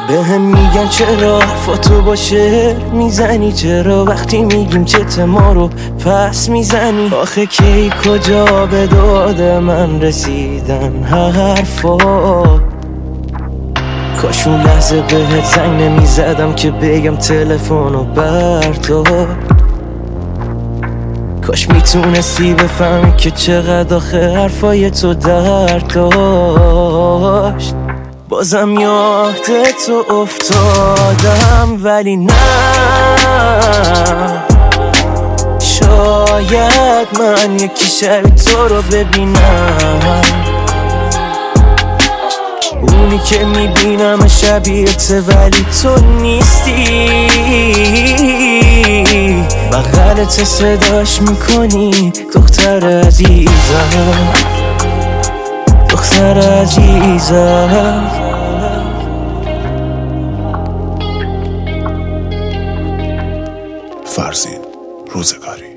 بهم میگن چرا حرفاتو با شعر میزنی، چرا وقتی میگیم چت ما رو پس میزنی. آخه کی کجا به داد من رسیدن حرفا، کاش اون لحظه بهت زنگ نمیزدم که بگم تلفنو بردار. کاش میتونستی بفهمی که چقدر آخه حرفای تو درد داشت. بازم یاد تو افتادم ولی نه، شاید من یکی شبی تو رو ببینم، اونی که میبینم شبیهته ولی تو نیستی. بغلت صداش میکنی دختر عزیزم، دختر عزیزم. فرزین روزگاری.